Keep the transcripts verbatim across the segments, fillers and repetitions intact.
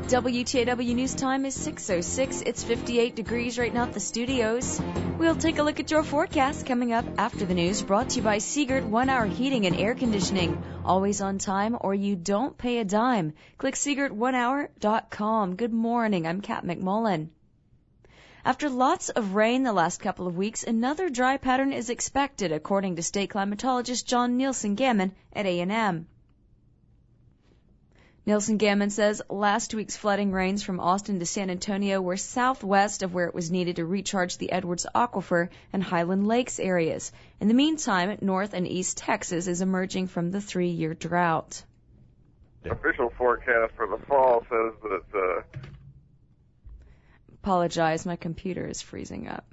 W T A W News Time is six oh six. It's fifty-eight degrees right now at the studios. We'll take a look at your forecast coming up after the news, brought to you by Seagert One Hour Heating and Air Conditioning. Always on time or you don't pay a dime. Click Seagert One Hour dot com. Good morning. I'm Kat McMullen. After lots of rain the last couple of weeks, another dry pattern is expected, according to state climatologist John Nielsen-Gammon at A and M. Nielsen-Gammon says last week's flooding rains from Austin to San Antonio were southwest of where it was needed to recharge the Edwards Aquifer and Highland Lakes areas. In the meantime, North and East Texas is emerging from the three-year drought. The official forecast for the fall says that... Uh... Apologize, my computer is freezing up.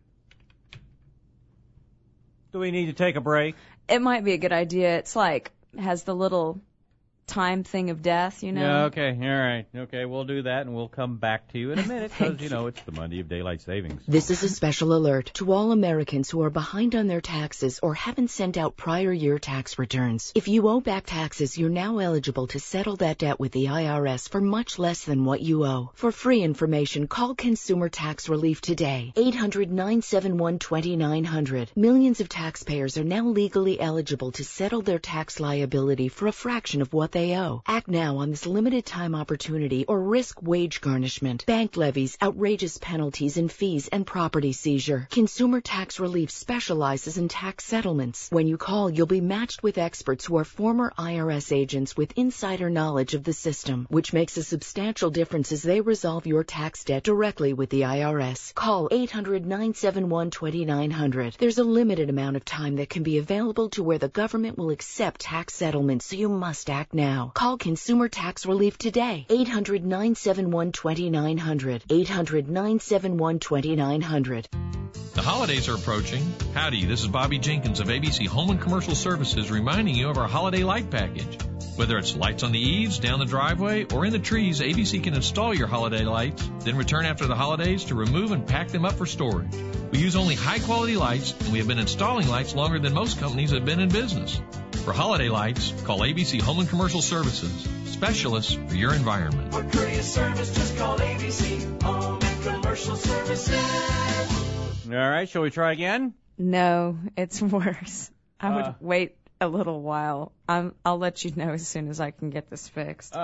Do we need to take a break? It might be a good idea. It's like, has the little... time thing of death, you know? Yeah, okay, all right. Okay, we'll do that, and we'll come back to you in a minute, because, you know, it's the Monday of Daylight Savings. This is a special alert to all Americans who are behind on their taxes or haven't sent out prior year tax returns. If you owe back taxes, you're now eligible to settle that debt with the I R S for much less than what you owe. For free information, call Consumer Tax Relief today. eight hundred, nine seven one, two nine hundred. Millions of taxpayers are now legally eligible to settle their tax liability for a fraction of what they owe. Act now on this limited time opportunity or risk wage garnishment, bank levies, outrageous penalties and fees, and property seizure. Consumer Tax Relief specializes in tax settlements. When you call, you'll be matched with experts who are former I R S agents with insider knowledge of the system, which makes a substantial difference as they resolve your tax debt directly with the I R S. Call eight hundred, nine seven one, two nine hundred. There's a limited amount of time that can be available to where the government will accept tax settlements, so you must act now. Call Consumer Tax Relief today. eight hundred, nine seven one, two nine hundred. eight hundred, nine seven one, two nine hundred. The holidays are approaching. Howdy, this is Bobby Jenkins of A B C Home and Commercial Services reminding you of our holiday light package. Whether it's lights on the eaves, down the driveway, or in the trees, A B C can install your holiday lights, then return after the holidays to remove and pack them up for storage. We use only high-quality lights, and we have been installing lights longer than most companies have been in business. For holiday lights, call A B C Home and Commercial Services, specialists for your environment. For courteous service, just call A B C Home and Commercial Services. All right, shall we try again? No, it's worse. I would Uh, wait a little while. I'm, I'll let you know as soon as I can get this fixed.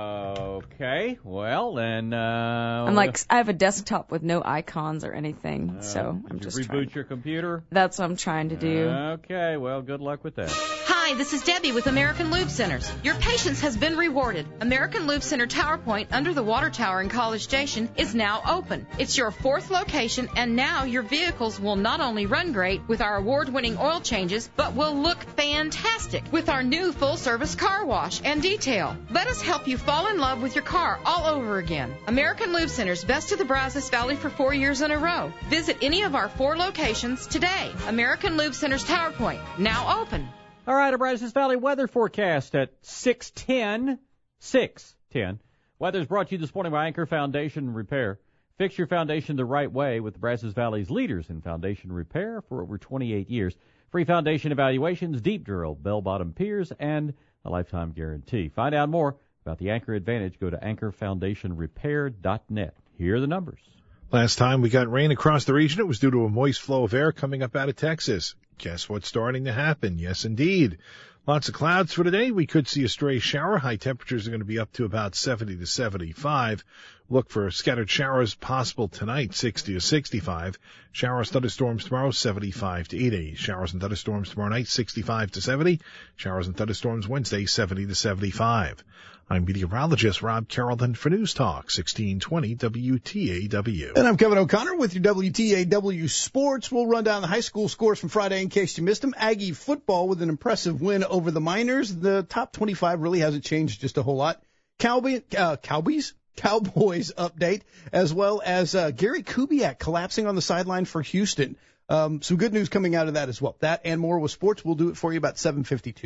Okay, well, then... Uh, I'm like, I have a desktop with no icons or anything, uh, so did I'm you just reboot trying. your computer? That's what I'm trying to do. Okay, well, good luck with that. Hi, this is Debbie with American Lube Centers. Your patience has been rewarded. American Lube Center Tower Point under the Water Tower in College Station is now open. It's your fourth location, and now your vehicles will not only run great with our award-winning oil changes, but will look fantastic with our new full-service car wash and detail. Let us help you fall in love with your car all over again. American Lube Centers, best of the Brazos Valley for four years in a row. Visit any of our four locations today. American Lube Centers Tower Point, now open. All right, a Brazos Valley weather forecast at six ten. six ten. Weather's brought to you this morning by Anchor Foundation Repair. Fix your foundation the right way with the Brazos Valley's leaders in foundation repair for over twenty-eight years. Free foundation evaluations, deep drill, bell-bottom piers, and a lifetime guarantee. Find out more about the Anchor Advantage. Go to anchor foundation repair dot net. Here are the numbers. Last time we got rain across the region, it was due to a moist flow of air coming up out of Texas. Guess what's starting to happen? Yes, indeed. Lots of clouds for today. We could see a stray shower. High temperatures are going to be up to about seventy to seventy-five. Look for scattered showers possible tonight, sixty to sixty-five. Showers, thunderstorms tomorrow, seventy-five to eighty. Showers and thunderstorms tomorrow night, sixty-five to seventy. Showers and thunderstorms Wednesday, seventy to seventy-five. I'm meteorologist Rob Carrollton for News Talk, sixteen twenty W T A W. And I'm Kevin O'Connor with your W T A W Sports. We'll run down the high school scores from Friday in case you missed them. Aggie football with an impressive win over the Miners. The top twenty-five really hasn't changed just a whole lot. Cowboy, uh, Cowboys? Cowboys update, as well as uh, Gary Kubiak collapsing on the sideline for Houston. Um, some good news coming out of that as well. That and more with sports. We'll do it for you about seven fifty-two.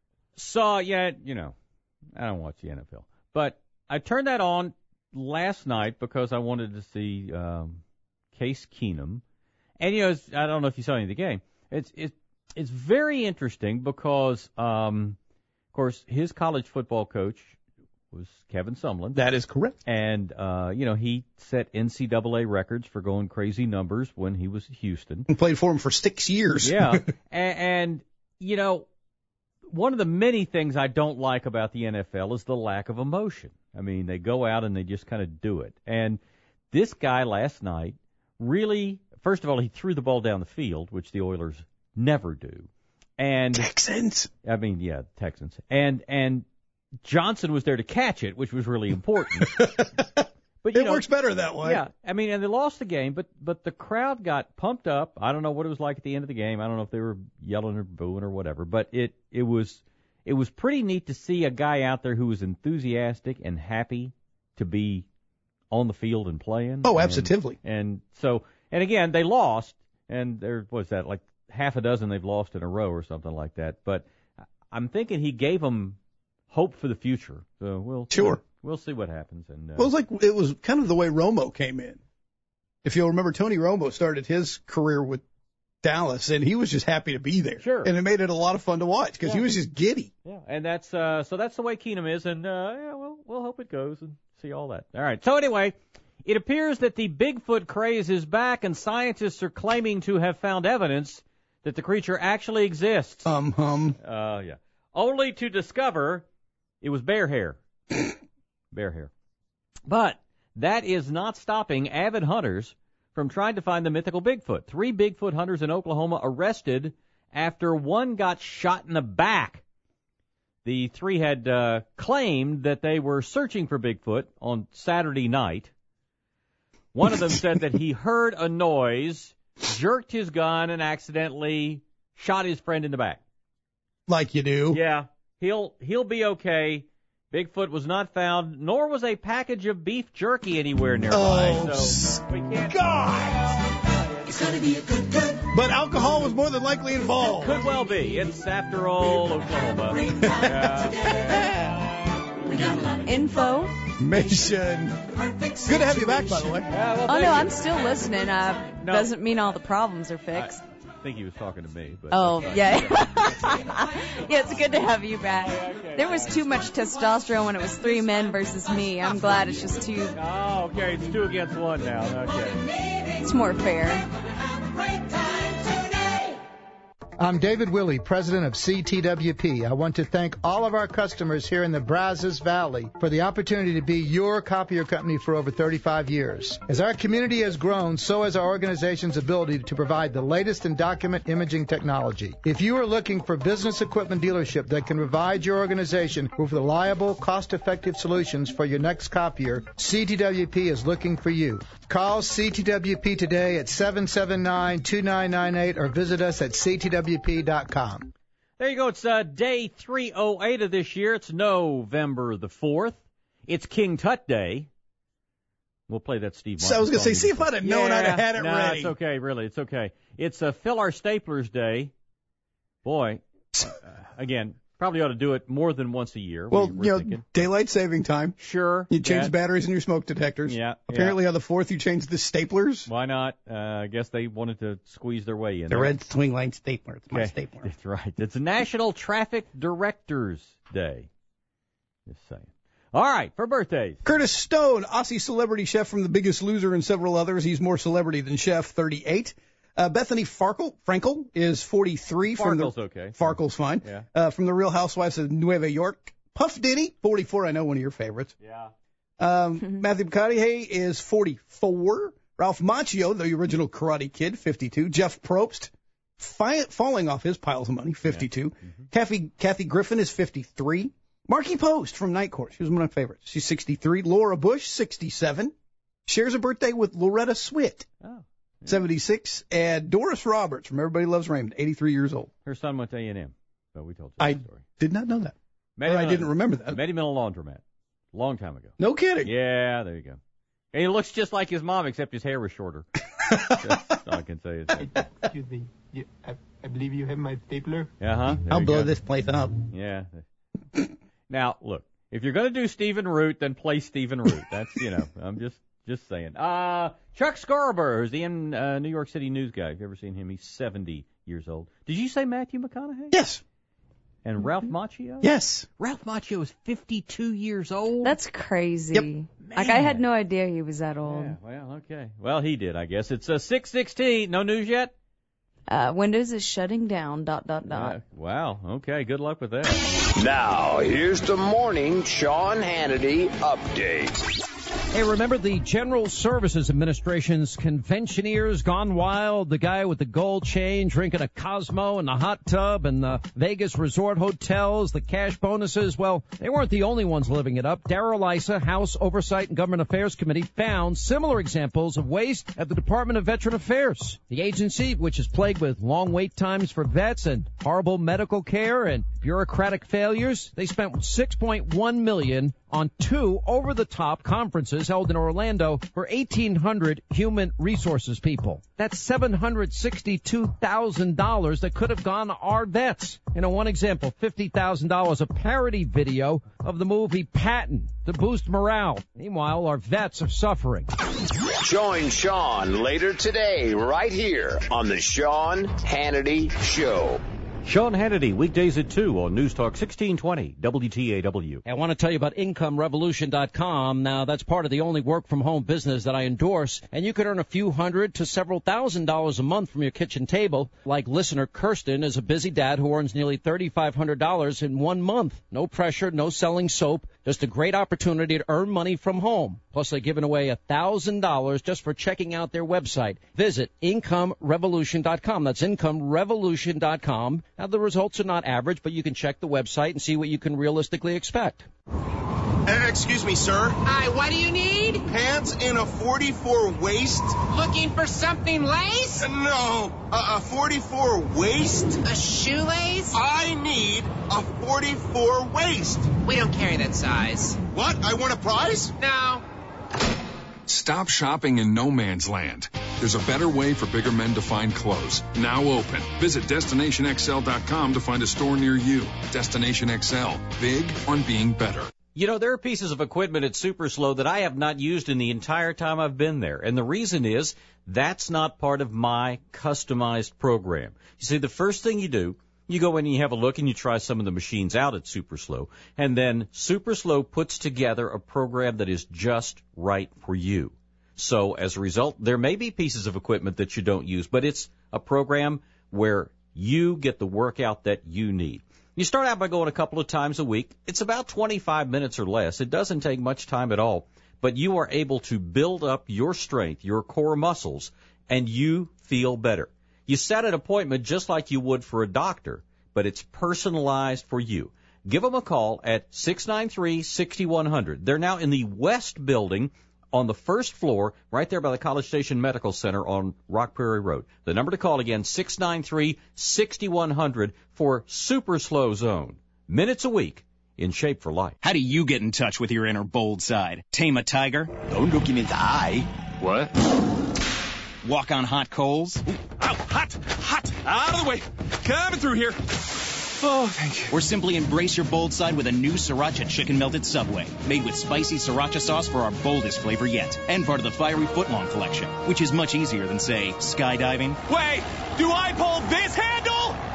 Saw, yeah, you know, I don't watch the N F L. But I turned that on last night because I wanted to see um, Case Keenum. And, you know, it's, I don't know if you saw any of the game. It's it's, it's very interesting because, um, of course, his college football coach was Kevin Sumlin. That is correct. And, uh, you know, he set N C double A records for going crazy numbers when he was at Houston. And played for him for six years. Yeah. and, and, you know, one of the many things I don't like about the N F L is the lack of emotion. I mean, they go out and they just kind of do it. And this guy last night really, first of all, he threw the ball down the field, which the Oilers never do. And Texans. I mean, yeah, Texans. And and Johnson was there to catch it, which was really important. But you it know, works better that way. Yeah, I mean, and they lost the game, but but the crowd got pumped up. I don't know what it was like at the end of the game. I don't know if they were yelling or booing or whatever. But it it was it was pretty neat to see a guy out there who was enthusiastic and happy to be on the field and playing. Oh, and, absolutely. And so, and again, they lost, and there was that like half a dozen they've lost in a row or something like that. But I'm thinking he gave them hope for the future. So we'll sure. We'll see what happens. And uh, well, it was like it was kind of the way Romo came in. If you'll remember, Tony Romo started his career with Dallas, and he was just happy to be there. Sure. And it made it a lot of fun to watch because yeah. he was just giddy. Yeah, and that's uh, so that's the way Keenum is, and uh, yeah, we'll we'll hope it goes and see all that. All right. So anyway, it appears that the Bigfoot craze is back, and scientists are claiming to have found evidence that the creature actually exists. Um hum. Uh yeah. Only to discover it was bear hair. Bear hair. But that is not stopping avid hunters from trying to find the mythical Bigfoot. Three Bigfoot hunters in Oklahoma arrested after one got shot in the back. The three had uh, claimed that they were searching for Bigfoot on Saturday night. One of them said that he heard a noise, jerked his gun, and accidentally shot his friend in the back. Like you do. Yeah, he'll he'll be okay. Bigfoot was not found, nor was a package of beef jerky anywhere nearby. Oh, so we can't. God! It's gonna be a good, good. But alcohol was more than likely involved. Could well be. It's, after all, Oklahoma. Yeah. Info. Mission. Good to have you back, by the way. Yeah, well, Oh, thank no, you. I'm still listening. Uh, No. Doesn't mean all the problems are fixed. I think he was talking to me. But Oh, that's fine. yeah. Yeah, it's good to have you back. Okay. There was too much testosterone when it was three men versus me. I'm glad it's just two. Oh, okay. It's two against one now. Okay. It's more fair. I'm David Willey, president of C T W P. I want to thank all of our customers here in the Brazos Valley for the opportunity to be your copier company for over thirty-five years. As our community has grown, so has our organization's ability to provide the latest in document imaging technology. If you are looking for business equipment dealership that can provide your organization with reliable, cost-effective solutions for your next copier, C T W P is looking for you. Call C T W P today at seven seven nine, two nine nine eight or visit us at c t w p dot com. There you go. It's uh, day three oh eight of this year. It's November the fourth. It's King Tut Day. We'll play that Steve Martin So I was going to say, song see if I'd have known yeah, I'd have had it no, ready. It's okay, really. It's okay. It's uh, Fill Our Staplers Day. Boy, uh, again, probably ought to do it more than once a year. Well, we were you know, thinking. daylight saving time. Sure. You change that- batteries in your smoke detectors. Yeah. Apparently on the fourth you changed the staplers. Why not? Uh, I guess they wanted to squeeze their way in. The there. red swing line stapler. It's my Okay. stapler. That's right. It's National Traffic Directors Day. Just saying. All right, for birthdays. Curtis Stone, Aussie celebrity chef from The Biggest Loser and several others. He's more celebrity than chef, thirty-eight. Uh, Bethany Farkle, Frankel is forty-three. From Farkle's the, okay. Farkle's fine. Yeah. Uh, from The Real Housewives of Nueva York. Puff Diddy, forty-four. I know, one of your favorites. Yeah. Um, Matthew McConaughey is forty-four. Ralph Macchio, the original Karate Kid, fifty-two. Jeff Probst, fi- falling off his piles of money, fifty-two. Yeah. Mm-hmm. Kathy, Kathy Griffin is fifty-three. Marky Post from Night Court, she was one of my favorites. She's sixty-three. Laura Bush, sixty-seven. Shares a birthday with Loretta Swit, Oh. Yeah. seventy-six. And Doris Roberts from Everybody Loves Raymond, eighty-three years old. Her son went to A and M. So we told you I that story. did not know that. Met Or him I in a- didn't remember that. Met him in a laundromat. Long time ago. No kidding. Yeah, there you go. And he looks just like his mom, except his hair was shorter. That's all I can say. Excuse me. You, I, I believe you have my stapler. Uh-huh. there I'll you blow go. this place up. Yeah. Now, look, if you're going to do Stephen Root, then play Stephen Root. That's, you know, I'm just just saying. Uh, Chuck Scarborough, who's the uh, New York City news guy. Have you ever seen him? He's seventy years old. Did you say Matthew McConaughey? Yes. And Ralph Macchio? Yes. Ralph Macchio is fifty-two years old? That's crazy. Yep. Like, I had no idea he was that old. Yeah, well, okay. Well, he did, I guess. It's uh, six sixteen. No news yet? Uh, Windows is shutting down, dot, dot, dot. Uh, wow. Okay, good luck with that. Now, here's the morning Sean Hannity update. Hey, remember the General Services Administration's conventioneers gone wild? The guy with the gold chain drinking a Cosmo in the hot tub and the Vegas resort hotels, the cash bonuses. Well, they weren't the only ones living it up. Darrell Issa, House Oversight and Government Affairs Committee, found similar examples of waste at the Department of Veteran Affairs. The agency, which is plagued with long wait times for vets and horrible medical care and bureaucratic failures, they spent six point one million dollars on two over-the-top conferences held in Orlando for eighteen hundred human resources people. That's seven hundred sixty-two thousand dollars that could have gone to our vets. You know, one example, fifty thousand dollars, a parody video of the movie Patton to boost morale. Meanwhile, our vets are suffering. Join Sean later today right here on the Sean Hannity Show. Sean Hannity, weekdays at two on News Talk sixteen twenty W T A W. I want to tell you about income revolution dot com. Now, that's part of the only work-from-home business that I endorse, and you could earn a few hundred to several thousand dollars a month from your kitchen table. Like listener Kirsten is a busy dad who earns nearly thirty-five hundred dollars in one month. No pressure, no selling soap, just a great opportunity to earn money from home. Plus, they're giving away one thousand dollars just for checking out their website. Visit income revolution dot com. That's income revolution dot com. Now, the results are not average, but you can check the website and see what you can realistically expect. Uh, excuse me, sir. Hi, what do you need? Pants in a forty-four waist? Looking for something lace? Uh, no, uh, a forty-four waist? A shoelace? I need a forty-four waist. We don't carry that size. What? I won a prize? No. Stop shopping in no man's land. There's a better way for bigger men to find clothes. Now open. Visit Destination X L dot com to find a store near you. Destination X L. Big on being better. You know, there are pieces of equipment at Super Slow that I have not used in the entire time I've been there. And the reason is that's not part of my customized program. You see, the first thing you do, you go in and you have a look and you try some of the machines out at Super Slow. And then Super Slow puts together a program that is just right for you. So as a result, there may be pieces of equipment that you don't use, but it's a program where you get the workout that you need. You start out by going a couple of times a week. It's about twenty-five minutes or less. It doesn't take much time at all, but you are able to build up your strength, your core muscles, and you feel better. You set an appointment just like you would for a doctor, but it's personalized for you. Give them a call at six nine three, six one zero zero. They're now in the West Building on the first floor, right there by the College Station Medical Center on Rock Prairie Road. The number to call again, six nine three, six one zero zero for Super Slow Zone. Minutes a week, in shape for life. How do you get in touch with your inner bold side? Tame a tiger? Don't look him in the eye. What? Walk on hot coals? Ooh, ow, hot, hot, out of the way. Coming through here. Oh, thank you. Or simply embrace your bold side with a new Sriracha Chicken Melt at Subway. Made with spicy Sriracha sauce for our boldest flavor yet. And part of the Fiery Footlong collection, which is much easier than, say, skydiving. Wait, do I pull this handle?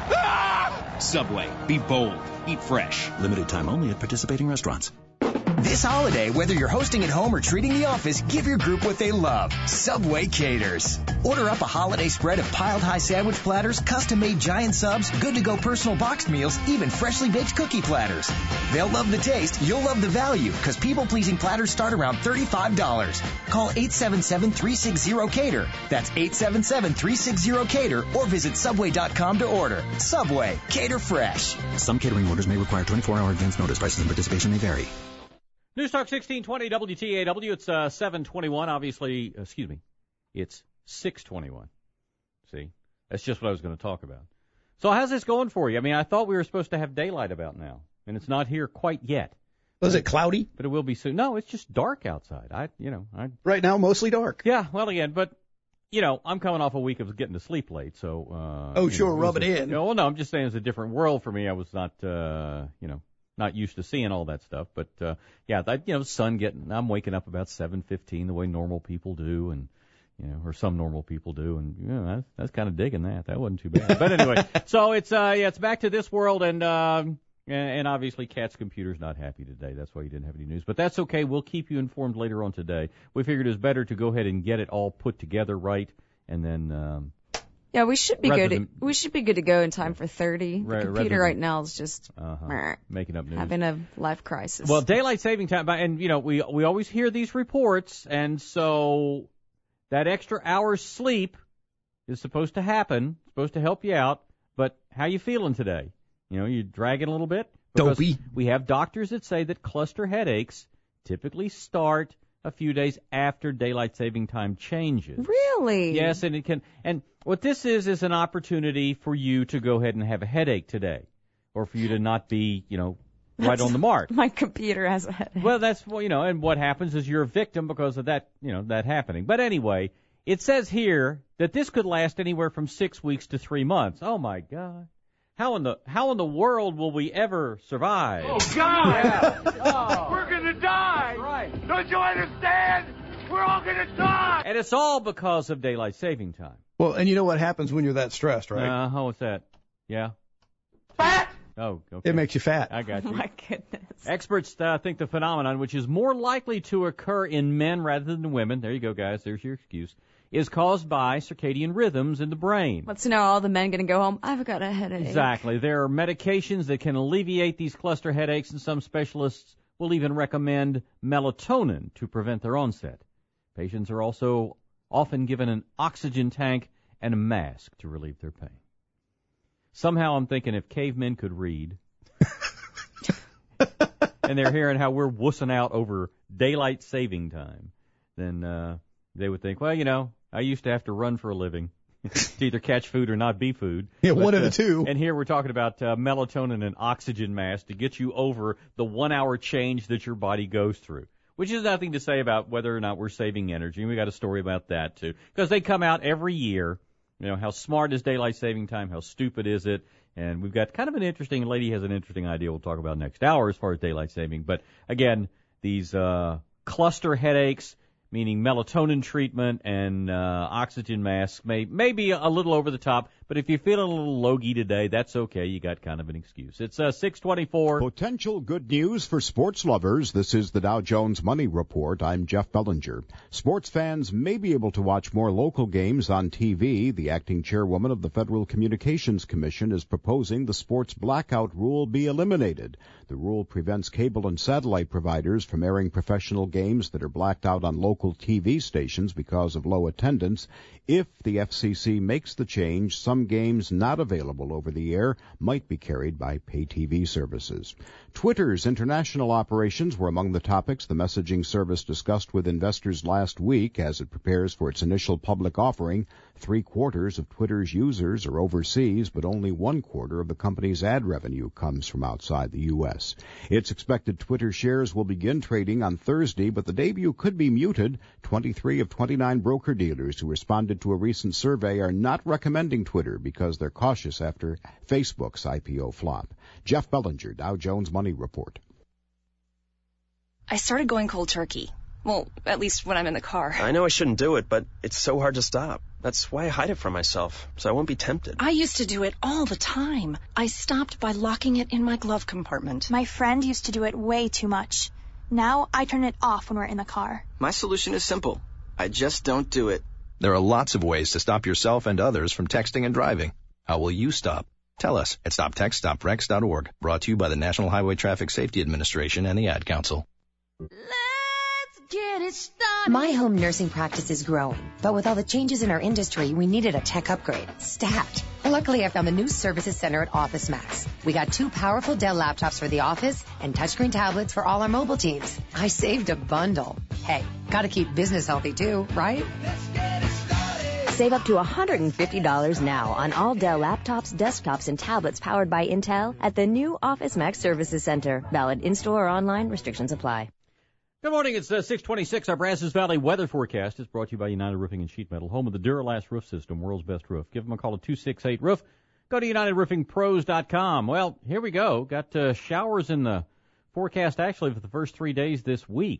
Ah! Subway. Be bold. Eat fresh. Limited time only at participating restaurants. This holiday, whether you're hosting at home or treating the office, give your group what they love. Subway caters. Order up a holiday spread of piled high sandwich platters, custom-made giant subs, good-to-go personal boxed meals, even freshly baked cookie platters. They'll love the taste, you'll love the value, because people-pleasing platters start around thirty-five dollars. Call eight seven seven, three six zero, cater. That's eight seven seven, three six zero, cater, or visit subway dot com to order. Subway. Cater fresh. Some catering orders may require twenty-four hour advance notice. Prices and participation may vary. News Talk sixteen twenty W T A W. It's uh, seven twenty-one. Obviously, excuse me, it's six twenty-one. See, that's just what I was going to talk about. So how's this going for you? I mean, I thought we were supposed to have daylight about now, and it's not here quite yet. Was it cloudy? But it will be soon. No, it's just dark outside. I, you know, I. Right now, mostly dark. Yeah, well, again, but you know, I'm coming off a week of getting to sleep late, so. Uh, oh, sure, know, rub it, it a, in. You know, well, no, I'm just saying it's a different world for me. I was not, uh, you know. Not used to seeing all that stuff, but uh, yeah, that, you know, sun getting. I'm waking up about seven fifteen, the way normal people do, and You know, or some normal people do, and you know, that's, that's kind of digging that. That wasn't too bad. But anyway, so it's uh, yeah, it's back to this world, and um, and, and obviously, Cat's computer's not happy today. That's why he didn't have any news. But that's okay. We'll keep you informed later on today. We figured it was better to go ahead and get it all put together right, and then. Um, Yeah, we should be Rather good. than- To, we should be good to go in time for thirty. The Ra- rather computer than- right now is just uh-huh, meh, making up news. having a life crisis. Well, daylight saving time, and you know, we we always hear these reports, and so that extra hour's sleep is supposed to happen, supposed to help you out. But how you feeling today? You know, you dragging a little bit? Because Dopey. We have doctors that say that cluster headaches typically start a few days after daylight saving time changes. Really? Yes, and it can. And what this is is an opportunity for you to go ahead and have a headache today, or for you to not be, you know, right That's- on the mark. My computer has a headache. Well, that's well, you know, and what happens is you're a victim because of that, you know, that happening. But anyway, it says here that this could last anywhere from six weeks to three months. Oh my God. How in the how in the world will we ever survive? Oh, God! Oh. We're gonna die! Right. Don't you understand? We're all gonna die! And it's all because of daylight saving time. Well, and you know what happens when you're that stressed, right? Uh, how was that? Yeah. Fat! Oh, okay. It makes you fat. I got you. My goodness. Experts uh, think the phenomenon, which is more likely to occur in men rather than women, there you go, guys, there's your excuse, is caused by circadian rhythms in the brain. Let's know all the men going to go home. I've got a headache. Exactly. There are medications that can alleviate these cluster headaches, and some specialists will even recommend melatonin to prevent their onset. Patients are also often given an oxygen tank and a mask to relieve their pain. Somehow I'm thinking if cavemen could read, and they're hearing how we're wussing out over daylight saving time, then uh, they would think, well, you know, I used to have to run for a living to either catch food or not be food. Yeah, But, one of uh, the two. And here we're talking about uh, melatonin and oxygen mask to get you over the one-hour change that your body goes through, which is nothing to say about whether or not we're saving energy. And we got a story about that, too, because they come out every year. You know, how smart is daylight saving time? How stupid is it? And we've got kind of an interesting, lady has an interesting idea we'll talk about next hour as far as daylight saving. But again, these uh, cluster headaches, meaning melatonin treatment and uh, oxygen masks, may, may be a little over the top. But if you're feeling a little logy today, that's okay. You got kind of an excuse. It's uh, six twenty-four. Potential good news for sports lovers. This is the Dow Jones Money Report. I'm Jeff Bellinger. Sports fans may be able to watch more local games on T V. The acting chairwoman of the Federal Communications Commission is proposing the sports blackout rule be eliminated. The rule prevents cable and satellite providers from airing professional games that are blacked out on local T V stations because of low attendance. If the F C C makes the change, some games not available over the air might be carried by pay T V services. Twitter's international operations were among the topics the messaging service discussed with investors last week as it prepares for its initial public offering. Three quarters of Twitter's users are overseas, but only one quarter of the company's ad revenue comes from outside the U S. It's expected Twitter shares will begin trading on Thursday, but the debut could be muted. twenty-three of twenty-nine broker-dealers who responded to a recent survey are not recommending Twitter because they're cautious after Facebook's I P O flop. Jeff Bellinger, Dow Jones Money Report. I started going cold turkey. Well, at least when I'm in the car. I know I shouldn't do it, but it's so hard to stop. That's why I hide it from myself, so I won't be tempted. I used to do it all the time. I stopped by locking it in my glove compartment. My friend used to do it way too much. Now I turn it off when we're in the car. My solution is simple. I just don't do it. There are lots of ways to stop yourself and others from texting and driving. How will you stop? Tell us at stop text stop wrecks dot org. Brought to you by the National Highway Traffic Safety Administration and the Ad Council. Get it started. My home nursing practice is growing, but with all the changes in our industry, we needed a tech upgrade, stat. Luckily, I found the new services center at Office Max. We got two powerful Dell laptops for the office and touchscreen tablets for all our mobile teams. I saved a bundle. Hey, gotta keep business healthy too, right? Save up to one hundred fifty dollars now on all Dell laptops, desktops, and tablets powered by Intel at the new Office Max Services Center. Valid in-store or online. Restrictions apply. Good morning. It's uh, six twenty-six. Our Brazos Valley weather forecast is brought to you by United Roofing and Sheet Metal, home of the Duralast roof system, world's best roof. Give them a call at two six eight roof. Go to united roofing pros dot com. Well, here we go. Got uh, showers in the forecast actually for the first three days this week.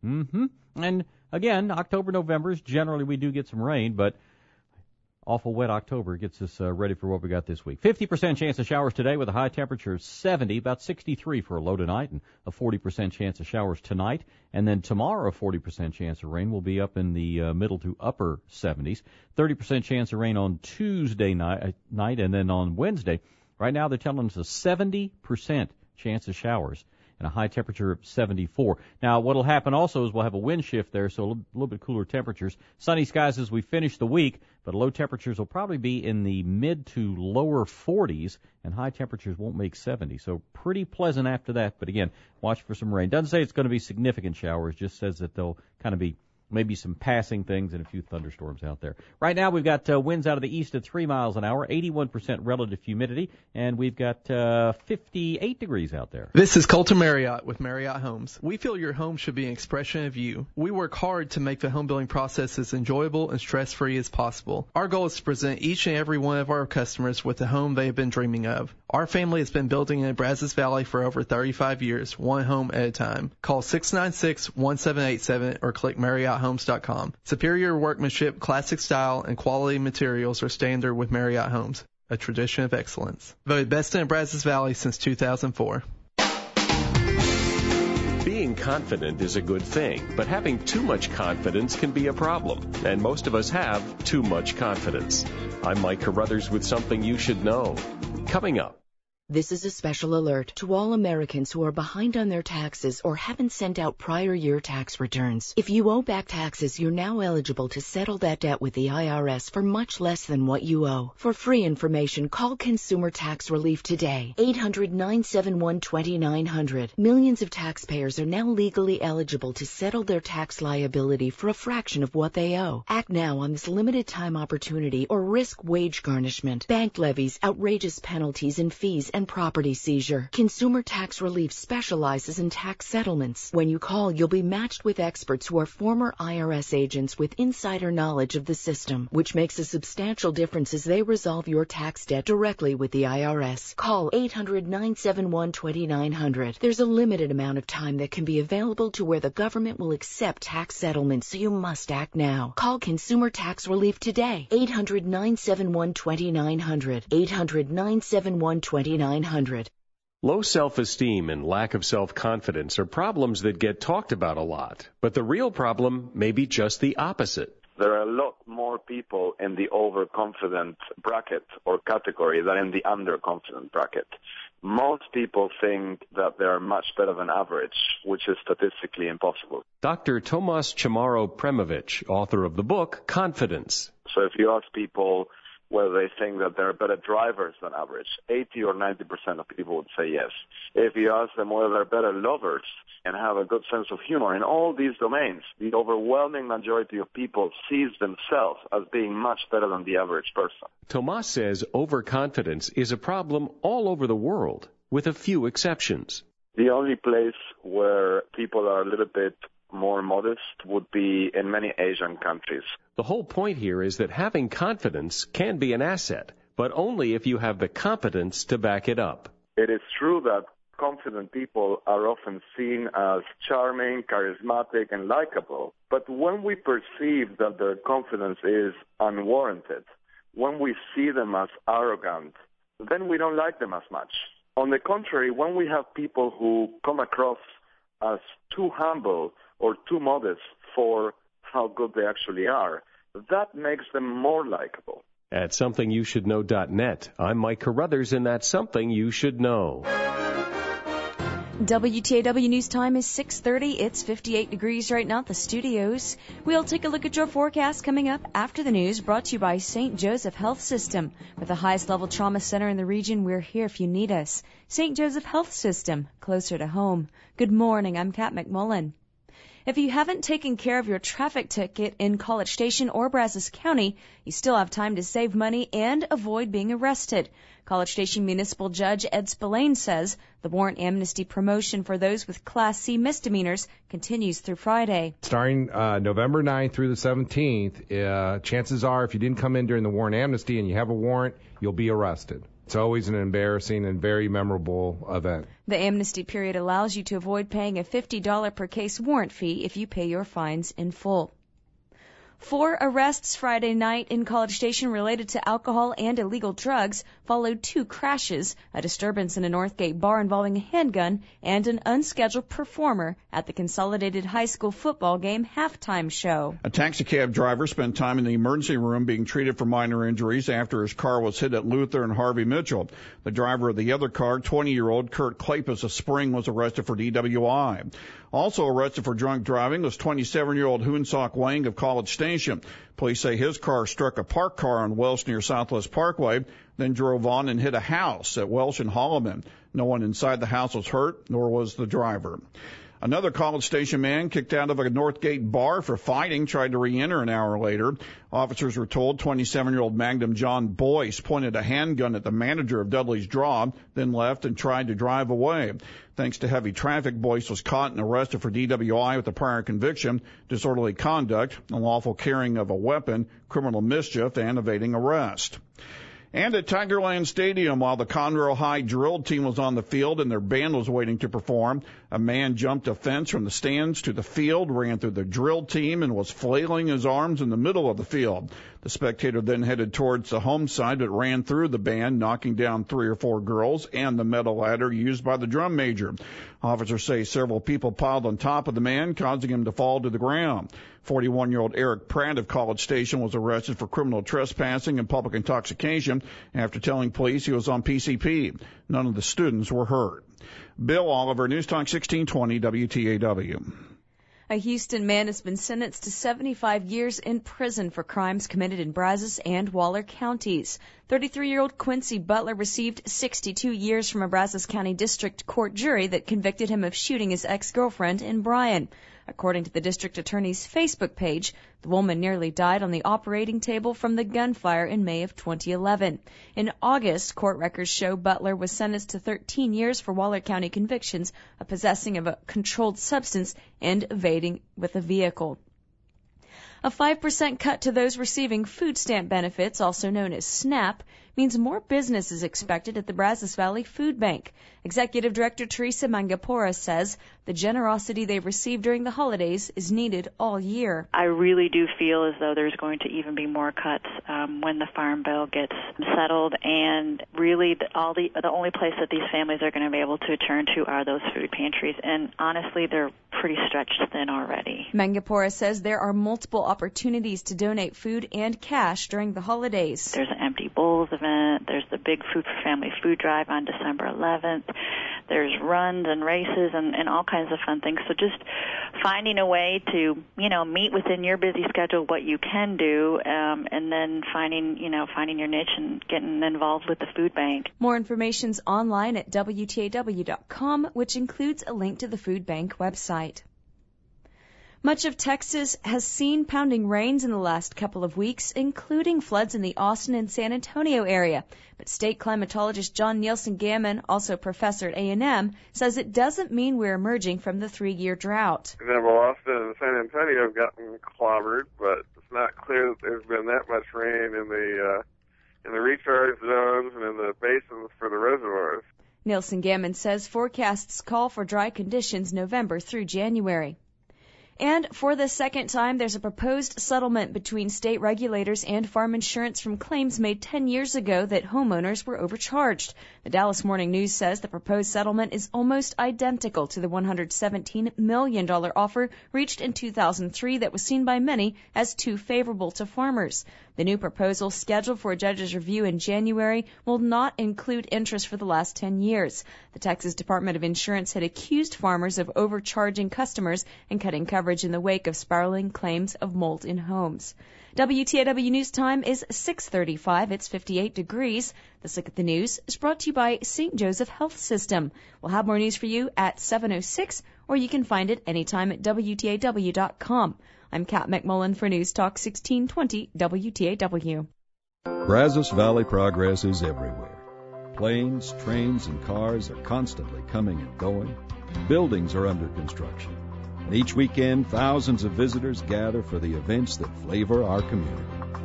Mm-hmm. And again, October, November is generally we do get some rain, but awful wet October gets us uh, ready for what we got this week. fifty percent chance of showers today with a high temperature of seventy, about sixty-three for a low tonight, and a forty percent chance of showers tonight. And then tomorrow, a forty percent chance of rain will be up in the uh, middle to upper seventies. thirty percent chance of rain on Tuesday night, uh, night, and then on Wednesday. Right now they're telling us a seventy percent chance of showers and a high temperature of seventy-four. Now, what will happen also is we'll have a wind shift there, so a little, little bit cooler temperatures. Sunny skies as we finish the week, but low temperatures will probably be in the mid to lower forties, and high temperatures won't make seventy. So pretty pleasant after that, but again, watch for some rain. Doesn't say it's going to be significant showers, just says that they'll kind of be maybe some passing things and a few thunderstorms out there. Right now we've got uh, winds out of the east at three miles an hour, eighty-one percent relative humidity, and we've got uh, fifty-eight degrees out there. This is Colton Marriott with Marriott Homes. We feel your home should be an expression of you. We work hard to make the home building process as enjoyable and stress-free as possible. Our goal is to present each and every one of our customers with the home they have been dreaming of. Our family has been building in Brazos Valley for over thirty-five years, one home at a time. Call six nine six, one seven eight seven or click Marriott Homes dot com. Superior workmanship, classic style, and quality materials are standard with Marriott Homes, a tradition of excellence. Voted best in Brazos Valley since two thousand four. Being confident is a good thing, but having too much confidence can be a problem, and most of us have too much confidence. I'm Mike Carruthers with something you should know. Coming up. This is a special alert to all Americans who are behind on their taxes or haven't sent out prior year tax returns. If you owe back taxes, you're now eligible to settle that debt with the I R S for much less than what you owe. For free information, call Consumer Tax Relief today. eight hundred, nine seven one, two nine hundred. Millions of taxpayers are now legally eligible to settle their tax liability for a fraction of what they owe. Act now on this limited time opportunity or risk wage garnishment, bank levies, outrageous penalties and fees, and property seizure. Consumer Tax Relief specializes in tax settlements. When you call, you'll be matched with experts who are former I R S agents with insider knowledge of the system, which makes a substantial difference as they resolve your tax debt directly with the I R S. Call eight hundred, nine seven one, two nine hundred. There's a limited amount of time that can be available to where the government will accept tax settlements, so you must act now. Call Consumer Tax Relief today. eight hundred, nine seven one, two nine hundred. eight hundred, nine seven one, two nine hundred. Low self-esteem and lack of self-confidence are problems that get talked about a lot, but the real problem may be just the opposite. There are a lot more people in the overconfident bracket or category than in the underconfident bracket. Most people think that they are much better than average, which is statistically impossible. Doctor Tomas Chamorro Premovich, author of the book Confidence. So if you ask people whether they think that they're better drivers than average, eighty or ninety percent of people would say yes. If you ask them whether they're better lovers and have a good sense of humor in all these domains, the overwhelming majority of people sees themselves as being much better than the average person. Tomas says overconfidence is a problem all over the world, with a few exceptions. The only place where people are a little bit more modest would be in many Asian countries. The whole point here is that having confidence can be an asset, but only if you have the competence to back it up. It is true that confident people are often seen as charming, charismatic, and likable, but when we perceive that their confidence is unwarranted, when we see them as arrogant, then we don't like them as much. On the contrary, when we have people who come across as too humble or too modest for how good they actually are, that makes them more likable. At something you should know dot net, I'm Mike Carruthers, and that's Something You Should Know. W T A W News Time is six thirty. It's fifty-eight degrees right now at the studios. We'll take a look at your forecast coming up after the news, brought to you by Saint Joseph Health System. With the highest level trauma center in the region, we're here if you need us. Saint Joseph Health System, closer to home. Good morning, I'm Kat McMullen. If you haven't taken care of your traffic ticket in College Station or Brazos County, you still have time to save money and avoid being arrested. College Station Municipal Judge Ed Spillane says the warrant amnesty promotion for those with Class C misdemeanors continues through Friday. Starting uh, November ninth through the seventeenth, uh, chances are if you didn't come in during the warrant amnesty and you have a warrant, you'll be arrested. It's always an embarrassing and very memorable event. The amnesty period allows you to avoid paying a fifty dollars per case warrant fee if you pay your fines in full. Four arrests Friday night in College Station related to alcohol and illegal drugs followed two crashes, a disturbance in a Northgate bar involving a handgun, and an unscheduled performer at the Consolidated High School football game halftime show. A taxicab driver spent time in the emergency room being treated for minor injuries after his car was hit at Luther and Harvey Mitchell. The driver of the other car, twenty-year-old Kurt Klapis of Spring, was arrested for D W I. Also arrested for drunk driving was twenty-seven-year-old Hoonsok Wang of College Station. Police say his car struck a parked car on Welsh near Southwest Parkway, then drove on and hit a house at Welsh and Holloman. No one inside the house was hurt, nor was the driver. Another College Station man kicked out of a Northgate bar for fighting tried to re-enter an hour later. Officers were told twenty-seven-year-old Magnum John Boyce pointed a handgun at the manager of Dudley's Draw, then left and tried to drive away. Thanks to heavy traffic, Boyce was caught and arrested for D W I with a prior conviction, disorderly conduct, unlawful carrying of a weapon, criminal mischief, and evading arrest. And at Tigerland Stadium, while the Conroe High drill team was on the field and their band was waiting to perform, a man jumped a fence from the stands to the field, ran through the drill team, and was flailing his arms in the middle of the field. The spectator then headed towards the home side but ran through the band, knocking down three or four girls and the metal ladder used by the drum major. Officers say several people piled on top of the man, causing him to fall to the ground. forty-one-year-old Eric Pratt of College Station was arrested for criminal trespassing and public intoxication after telling police he was on P C P. None of the students were hurt. Bill Oliver, News Talk sixteen twenty W T A W. A Houston man has been sentenced to seventy-five years in prison for crimes committed in Brazos and Waller counties. thirty-three-year-old Quincy Butler received sixty-two years from a Brazos County District Court jury that convicted him of shooting his ex-girlfriend in Bryan. According to the district attorney's Facebook page, the woman nearly died on the operating table from the gunfire in May of twenty eleven. In August, court records show Butler was sentenced to thirteen years for Waller County convictions of possessing of a controlled substance and evading with a vehicle. A five percent cut to those receiving food stamp benefits, also known as SNAP, means more business is expected at the Brazos Valley Food Bank. Executive Director Teresa Mangapora says the generosity they receive during the holidays is needed all year. I really do feel as though there's going to even be more cuts um, when the Farm Bill gets settled, and really the, all the the only place that these families are going to be able to turn to are those food pantries, and honestly, they're pretty stretched thin already. Mangapora says there are multiple opportunities to donate food and cash during the holidays. There's an Empty Bowls event. There's the Big Food for Family food drive on December eleventh. There's runs and races and, and all kinds of fun things. So just finding a way to, you know, meet within your busy schedule what you can do, um, and then finding, you know, finding your niche and getting involved with the food bank. More information's online at W T A W dot com, which includes a link to the food bank website. Much of Texas has seen pounding rains in the last couple of weeks, including floods in the Austin and San Antonio area. But state climatologist John Nielsen Gammon, also professor at A and M, says it doesn't mean we're emerging from the three-year drought. For example, Austin and San Antonio have gotten clobbered, but it's not clear that there's been that much rain in the uh, in the recharge zones and in the basins for the reservoirs. Nielsen Gammon says forecasts call for dry conditions November through January. And for the second time, there's a proposed settlement between state regulators and farm insurance from claims made ten years ago that homeowners were overcharged. The Dallas Morning News says the proposed settlement is almost identical to the one hundred seventeen million dollars offer reached in two thousand three that was seen by many as too favorable to farmers. The new proposal, scheduled for a judge's review in January, will not include interest for the last ten years. The Texas Department of Insurance had accused farmers of overcharging customers and cutting coverage in the wake of spiraling claims of mold in homes. W T A W News Time is six thirty-five. It's fifty-eight degrees. This Look at the News is brought to you by Saint Joseph Health System. We'll have more news for you at seven oh six, or you can find it anytime at W T A W dot com. I'm Kat McMullen for News Talk sixteen twenty W T A W. Brazos Valley progress is everywhere. Planes, trains, and cars are constantly coming and going. Buildings are under construction. And each weekend, thousands of visitors gather for the events that flavor our community.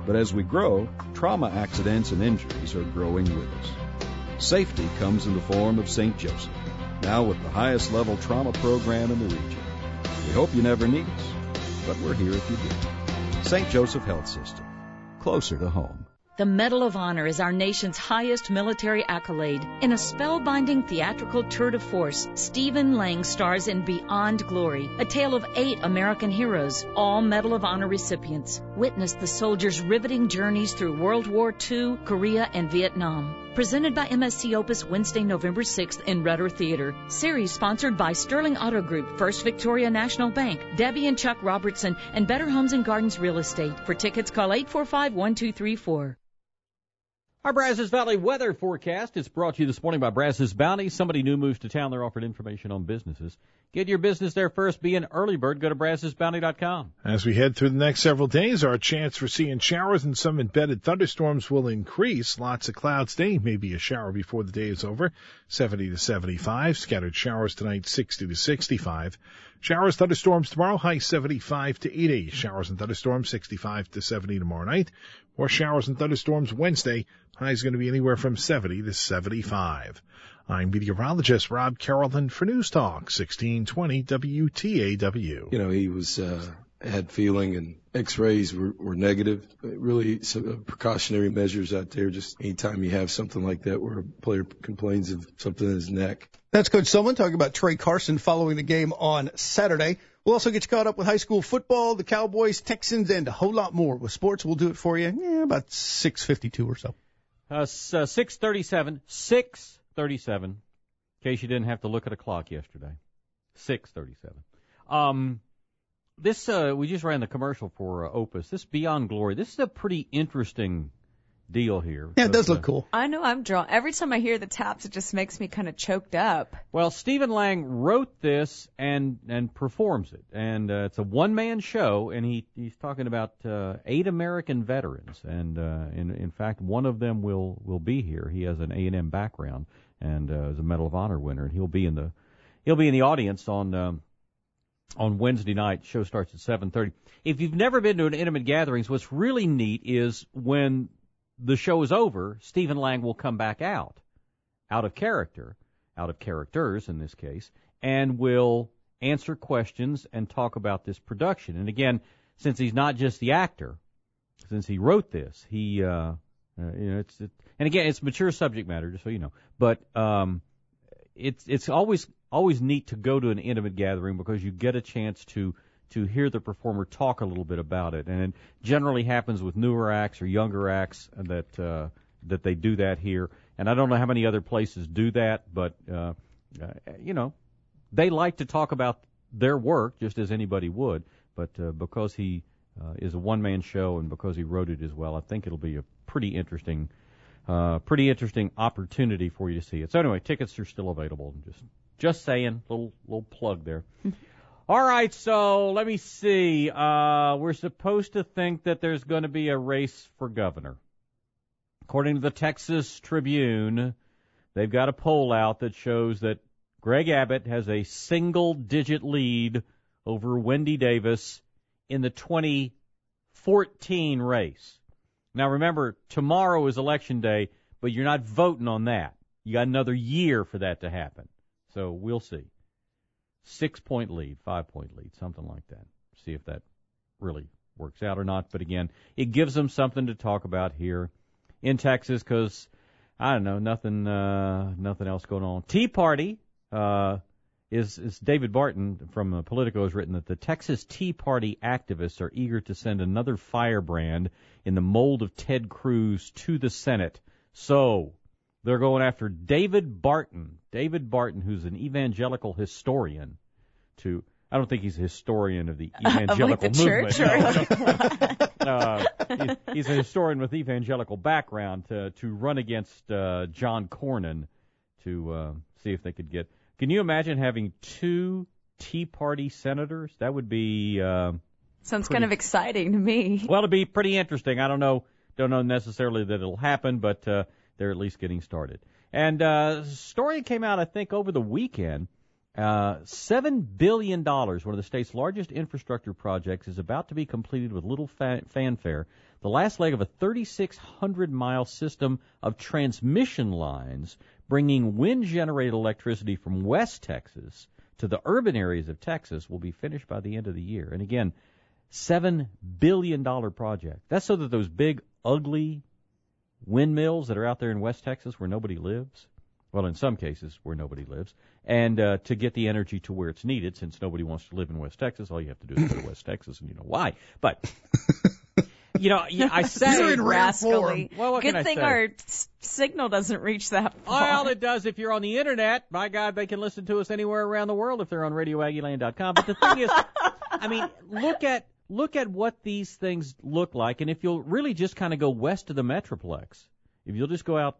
But as we grow, trauma accidents and injuries are growing with us. Safety comes in the form of Saint Joseph, now with the highest level trauma program in the region. We hope you never need us, but we're here if you do. Saint Joseph Health System, closer to home. The Medal of Honor is our nation's highest military accolade. In a spellbinding theatrical tour de force, Stephen Lang stars in Beyond Glory, a tale of eight American heroes, all Medal of Honor recipients. Witness the soldiers' riveting journeys through World War Two, Korea, and Vietnam. Presented by M S C Opus Wednesday, November sixth in Rudder Theater. Series sponsored by Sterling Auto Group, First Victoria National Bank, Debbie and Chuck Robertson, and Better Homes and Gardens Real Estate. For tickets, call eight four five, one two three four. Our Brazos Valley weather forecast is brought to you this morning by Brazos Bounty. Somebody new moves to town. They're offered information on businesses. Get your business there first. Be an early bird. Go to brazos bounty dot com. As we head through the next several days, our chance for seeing showers and some embedded thunderstorms will increase. Lots of clouds today. Maybe a shower before the day is over. seventy to seventy-five. Scattered showers tonight, sixty to sixty-five. Showers, thunderstorms tomorrow, high seventy-five to eighty. Showers and thunderstorms, sixty-five to seventy tomorrow night. More showers and thunderstorms Wednesday. High is going to be anywhere from seventy to seventy-five. I'm meteorologist Rob Carrollton for News Talk, sixteen twenty W T A W. You know, he was uh, had feeling, and X-rays were, were negative. Really, some precautionary measures out there. Just anytime you have something like that where a player complains of something in his neck. That's Coach Sullivan talking about Trey Carson following the game on Saturday. We'll also get you caught up with high school football, the Cowboys, Texans, and a whole lot more. With sports, we'll do it for you yeah, about six fifty-two or so. Uh, uh, six thirty-seven. six thirty-seven. In case you didn't have to look at a clock yesterday. six thirty-seven. Um, this, uh, we just ran the commercial for uh, Opus. This Beyond Glory, this is a pretty interesting deal here. Yeah, it does look cool. I know I'm drawn. Every time I hear the taps, it just makes me kind of choked up. Well, Stephen Lang wrote this and and performs it, and uh, it's a one-man show, and he he's talking about uh, eight American veterans, and uh, in in fact, one of them will will be here. He has an A and M background and uh, is a Medal of Honor winner, and he'll be in the he'll be in the audience on um, on Wednesday night. The show starts at seven thirty. If you've never been to an intimate gatherings, what's really neat is when the show is over, Stephen Lang will come back out, out of character, out of characters in this case, and will answer questions and talk about this production. And again, since he's not just the actor, since he wrote this, he, uh, uh you know, it's, it, and again, it's mature subject matter, just so you know. But um, it's it's always always neat to go to an intimate gathering because you get a chance to. to hear the performer talk a little bit about it. And it generally happens with newer acts or younger acts that uh, that they do that here. And I don't know how many other places do that, but, uh, uh, you know, they like to talk about their work just as anybody would. But uh, because he uh, is a one-man show and because he wrote it as well, I think it'll be a pretty interesting uh, pretty interesting opportunity for you to see it. So anyway, tickets are still available. Just just saying, little little plug there. All right, so let me see. Uh, we're supposed to think that there's going to be a race for governor. According to the Texas Tribune, they've got a poll out that shows that Greg Abbott has a single-digit lead over Wendy Davis in the twenty fourteen race. Now, remember, tomorrow is Election Day, but you're not voting on that. You got another year for that to happen. So we'll see. Six-point lead, five-point lead, something like that. See if that really works out or not. But again, it gives them something to talk about here in Texas because, I don't know, nothing uh, nothing else going on. Tea Party uh, is, is David Barton from uh, Politico has written that the Texas Tea Party activists are eager to send another firebrand in the mold of Ted Cruz to the Senate. So they're going after David Barton. David Barton, who's an evangelical historian. To I don't think he's a historian of the evangelical uh, like the movement. Church, no. uh, he, he's a historian with evangelical background to to run against uh, John Cornyn to uh, see if they could get. Can you imagine having two Tea Party senators? That would be. Uh, Sounds pretty, kind of exciting to me. Well, it'd be pretty interesting. I don't know. Don't know necessarily that it'll happen, but uh, they're at least getting started. And uh, a story came out, I think, over the weekend Uh, Seven billion dollars, one of the state's largest infrastructure projects, is about to be completed with little fa- fanfare. The last leg of a thirty-six hundred mile system of transmission lines bringing wind-generated electricity from West Texas to the urban areas of Texas will be finished by the end of the year. And again, seven billion dollars project. That's so that those big, ugly windmills that are out there in West Texas where nobody lives, well, in some cases where nobody lives, and uh, to get the energy to where it's needed, since nobody wants to live in West Texas, all you have to do is go to West Texas, and you know why. But, you know, I say... You're in rascally. Well, what Good can I thing say? our s- signal doesn't reach that far. Well, it does if you're on the Internet. By God, they can listen to us anywhere around the world if they're on radio aggie land dot com. But the thing is, I mean, look at look at what these things look like, and if you'll really just kind of go west of the Metroplex, if you'll just go out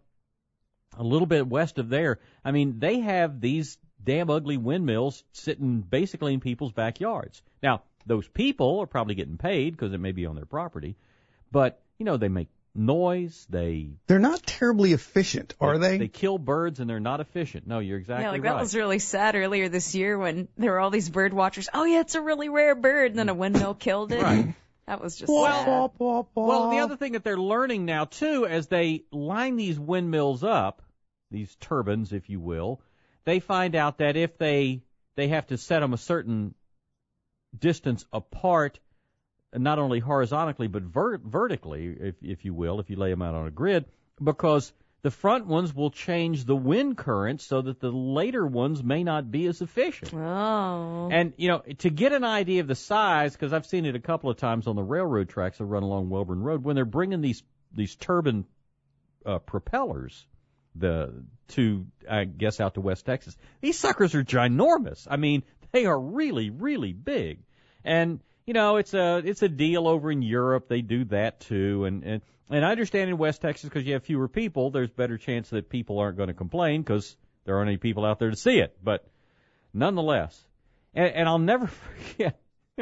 a little bit west of there, I mean, they have these damn ugly windmills sitting basically in people's backyards. Now, those people are probably getting paid because it may be on their property, but, you know, they make noise, they... They're not terribly efficient, are they? They kill birds and they're not efficient. No, you're exactly Yeah, like right. that was really sad earlier this year when there were all these bird watchers. Oh, yeah, it's a really rare bird, and then a windmill killed it. Right. That was just Well, sad. Well, the other thing that they're learning now, too, as they line these windmills up, these turbines, if you will, they find out that if they they have to set them a certain distance apart, not only horizontally but ver- vertically, if if you will, if you lay them out on a grid, because the front ones will change the wind current so that the later ones may not be as efficient. Oh. And, you know, to get an idea of the size, because I've seen it a couple of times on the railroad tracks that run along Welborn Road, when they're bringing these these turbine uh, propellers the to, I guess, out to West Texas, these suckers are ginormous. I mean, they are really, really big. And, you know, it's a it's a deal over in Europe. They do that, too. And, and, and I understand in West Texas, because you have fewer people, there's better chance that people aren't going to complain because there aren't any people out there to see it. But nonetheless, and, and I'll never forget,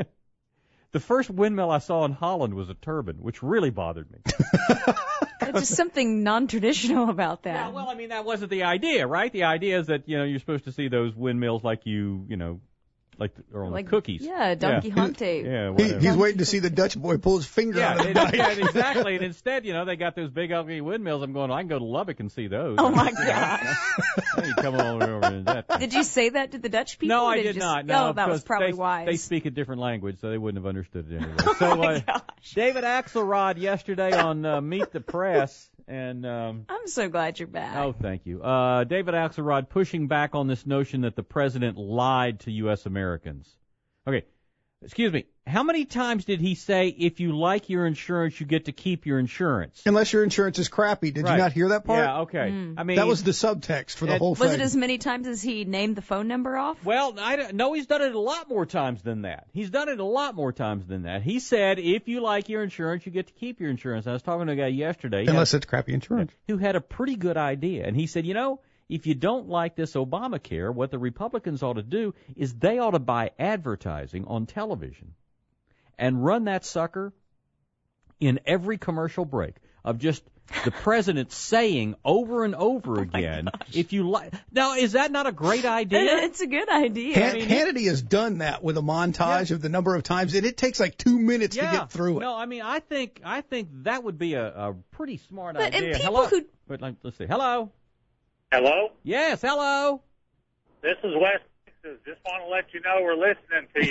the first windmill I saw in Holland was a turbine, which really bothered me. There's just something non-traditional about that. Yeah, well, I mean, that wasn't the idea, right? The idea is that, you know, you're supposed to see those windmills like you, you know, like are on like the cookies. Yeah, Don Quixote. Yeah, He, whatever. he's waiting to see the Dutch boy pull his finger Yeah, out of the and, dike. yeah, exactly. And instead, you know, they got those big ugly windmills. I'm going, I can go to Lubbock and see those. Oh, my You know, gosh. you come on over to that. Did you say that to the Dutch people? No, or I you did just, not. No, oh, that was because probably they, wise. They speak a different language, so they wouldn't have understood it anyway. Oh so, my uh, gosh. David Axelrod yesterday on uh, Meet the Press, and um, I'm so glad you're back. oh, thank you. Uh, David Axelrod pushing back on this notion that the president lied to U S Americans. Okay, excuse me. How many times did he say, if you like your insurance, you get to keep your insurance? Unless your insurance is crappy. Did Right. you not hear that part? Yeah, okay. Mm. I mean, that was the subtext for the it- whole Was thing. it as many times as he named the phone number off? Well, I don't, no, he's done it a lot more times than that. He's done it a lot more times than that. He said, if you like your insurance, you get to keep your insurance. I was talking to a guy yesterday Unless it's crappy insurance. who had a pretty good idea. And he said, you know, if you don't like this Obamacare, what the Republicans ought to do is they ought to buy advertising on television and run that sucker in every commercial break of just the president saying over and over again, if you like. Now, is that not a great idea? It's a good idea. Han- Hannity has done that with a montage Yeah. of the number of times, and it takes like two minutes Yeah. to get through it. No, I mean, I think I think that would be a, a pretty smart But- and idea. people hello. who- But like, let's see. Hello. Hello? Yes. Hello. This is West Texas. Just want to let you know we're listening to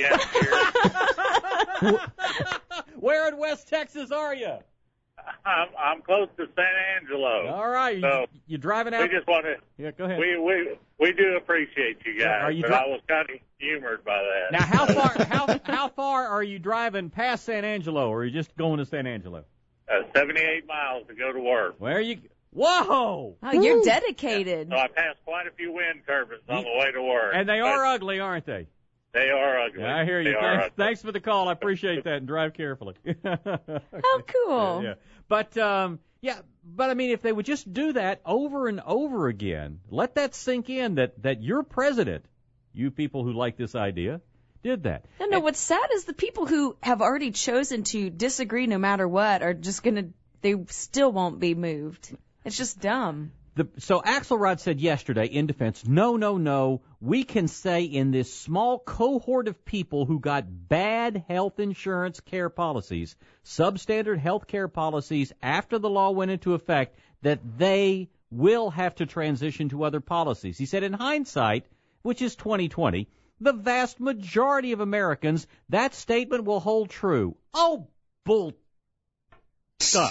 you. Where in West Texas are you? I'm, I'm close to San Angelo. All right. So you, you driving out? we just want to. Yeah. Go ahead. We we we do appreciate you guys, Yeah, are you but dri- I was kind of humored by that. Now, how far how how far are you driving past San Angelo, or are you just going to San Angelo? Uh, seventy-eight miles to go to work. Where are you? Whoa! Oh, you're dedicated. So I passed quite a few wind turbines on the way to work. And they are ugly, aren't they? They are ugly. Yeah, I hear you. They are Thanks, ugly. thanks for the call. I appreciate that, and drive carefully. How cool. Yeah, yeah. But um, yeah, but I mean, if they would just do that over and over again, let that sink in that that your president, you people who like this idea, did that. No, no, what's sad is the people who have already chosen to disagree no matter what are just going to, they still won't be moved. It's just dumb. The, so Axelrod said yesterday in defense, no, no, no, we can say in this small cohort of people who got bad health insurance care policies, substandard health care policies after the law went into effect, that they will have to transition to other policies. He said in hindsight, which is twenty twenty, the vast majority of Americans, that statement will hold true. Oh, bull stuff.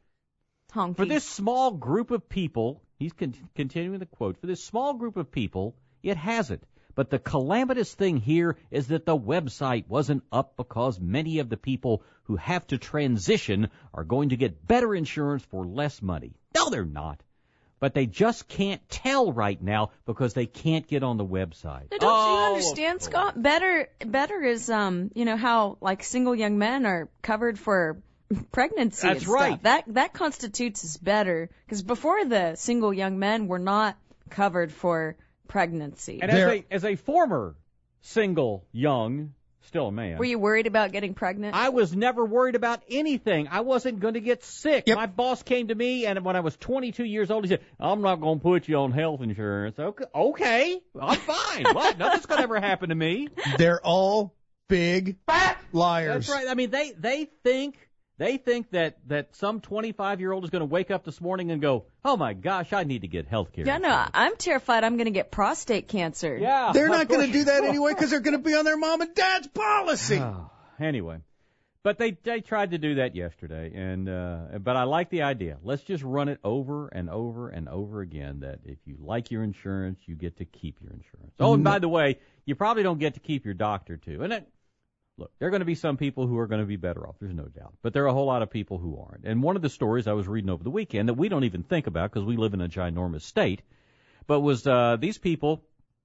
For this small group of people, he's con- continuing the quote, for this small group of people, it hasn't. But the calamitous thing here is that the website wasn't up because many of the people who have to transition are going to get better insurance for less money. No, they're not. But they just can't tell right now because they can't get on the website. Now, don't oh, you understand, Scott? Better, better is, um, you know, how, like, single young men are covered for pregnancy. That's and right. Stuff. That that constitutes as better, because before the single young men were not covered for pregnancy. And as a, as a former single young, still a man. Were you worried about getting pregnant? I was never worried about anything. I wasn't going to get sick. Yep. My boss came to me, and when I was twenty-two years old, he said, I'm not going to put you on health insurance. Okay, okay, I'm fine. What? Nothing's going to ever happen to me. They're all big liars. That's right. I mean, they, they think... They think that, that some twenty-five-year-old is going to wake up this morning and go, oh, my gosh, I need to get health care. Yeah, no, I'm terrified I'm going to get prostate cancer. Yeah. They're not going to do that anyway because they're going to be on their mom and dad's policy. Oh, anyway, but they they tried to do that yesterday, and uh, but I like the idea. Let's just run it over and over and over again, that if you like your insurance, you get to keep your insurance. Oh, and by the way, you probably don't get to keep your doctor, too. And it, Look, there are going to be some people who are going to be better off. There's no doubt. But there are a whole lot of people who aren't. And one of the stories I was reading over the weekend that we don't even think about because we live in a ginormous state, but was uh, these people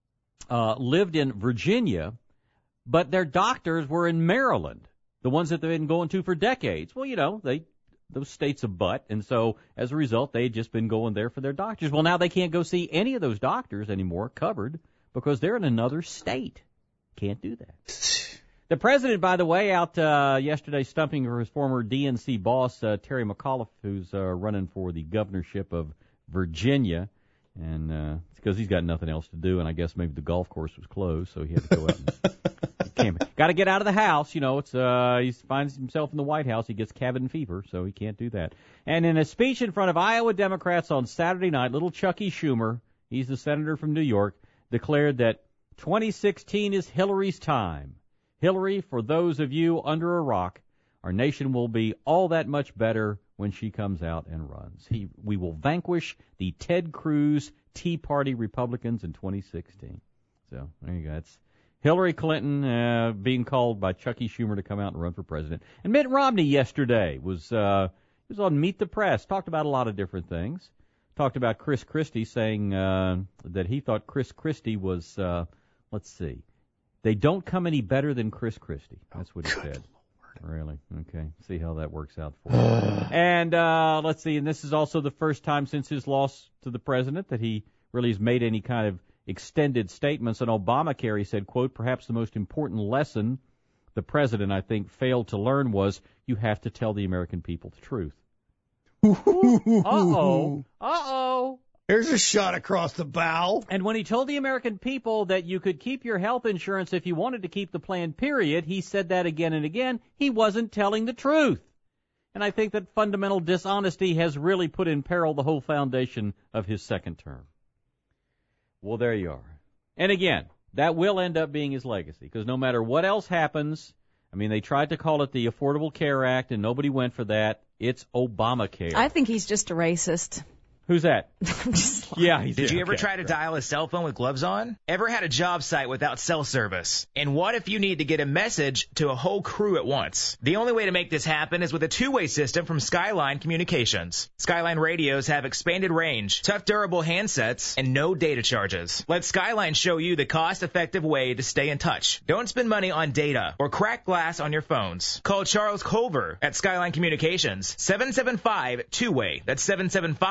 uh, lived in Virginia, but their doctors were in Maryland, the ones that they've been going to for decades. Well, you know, they those states abut, and so as a result, they had just been going there for their doctors. Well, now they can't go see any of those doctors anymore covered because they're in another state. Can't do that. The president, by the way, out uh, yesterday stumping for his former D N C boss, uh, Terry McAuliffe, who's uh, running for the governorship of Virginia. And uh, it's because he's got nothing else to do, and I guess maybe the golf course was closed, so he had to go out and can't. Got to get out of the house. You know, it's uh, he finds himself in the White House. He gets cabin fever, so he can't do that. And in a speech in front of Iowa Democrats on Saturday night, little Chucky Schumer, he's the senator from New York, declared that twenty sixteen is Hillary's time. Hillary, for those of you under a rock, our nation will be all that much better when she comes out and runs. He, we will vanquish the Ted Cruz Tea Party Republicans in twenty sixteen. So there you go. It's Hillary Clinton uh, being called by Chucky Schumer to come out and run for president. And Mitt Romney yesterday was uh, he was on Meet the Press, talked about a lot of different things. Talked about Chris Christie, saying uh, that he thought Chris Christie was, uh, let's see, they don't come any better than Chris Christie. That's what he said. Lord. Really? Okay. See how that works out for him. And uh, let's see, and this is also the first time since his loss to the president that he really has made any kind of extended statements on Obamacare. He said, quote, perhaps the most important lesson the president, I think, failed to learn was you have to tell the American people the truth. Uh-oh. Uh-oh. There's a shot across the bow. And when he told the American people that you could keep your health insurance if you wanted to keep the plan, period, he said that again and again. He wasn't telling the truth. And I think that fundamental dishonesty has really put in peril the whole foundation of his second term. Well, there you are. And again, that will end up being his legacy, because no matter what else happens, I mean, they tried to call it the Affordable Care Act, and nobody went for that. It's Obamacare. I think he's just a racist. Who's that? Yeah, he's Did you okay, ever try to right. dial a cell phone with gloves on? Ever had a job site without cell service? And what if you need to get a message to a whole crew at once? The only way to make this happen is with a two-way system from Skyline Communications. Skyline radios have expanded range, tough durable handsets, and no data charges. Let Skyline show you the cost-effective way to stay in touch. Don't spend money on data or crack glass on your phones. Call Charles Culver at Skyline Communications, seven seven five, two way. That's seven seven five, two way.